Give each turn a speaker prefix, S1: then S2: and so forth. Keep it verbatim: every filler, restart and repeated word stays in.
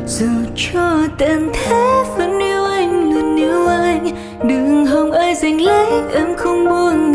S1: Dù cho tận thế vẫn yêu anh, luôn yêu anh. Đừng hòng ai giành lấy em, không buông